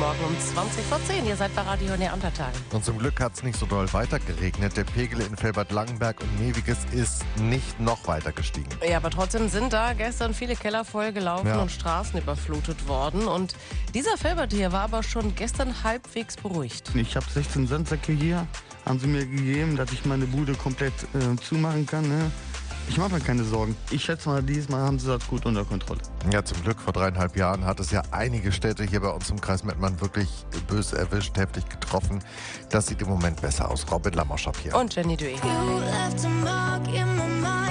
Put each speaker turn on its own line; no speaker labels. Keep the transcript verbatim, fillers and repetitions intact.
Morgen um zwanzig vor zehn. Ihr seid bei Radio Neandertal.
Und zum Glück hat es nicht so doll weiter geregnet. Der Pegel in Felbert-Langenberg und Neviges ist nicht noch weiter gestiegen.
Ja, aber trotzdem sind da gestern viele Keller voll gelaufen
Ja.
und Straßen überflutet worden. Und dieser Felbert hier war aber schon gestern halbwegs beruhigt.
Ich habe sechzehn Sandsäcke hier, haben sie mir gegeben, dass ich meine Bude komplett äh, zumachen kann. Ne? Ich mache mir keine Sorgen. Ich schätze mal, diesmal haben sie das gut unter Kontrolle.
Ja, zum Glück. Vor dreieinhalb Jahren hat es ja einige Städte hier bei uns im Kreis Mettmann wirklich böse erwischt, heftig getroffen. Das sieht im Moment besser aus. Robin Lamoschap hier.
Und Jenny Dueh.
You left a mark in my mind.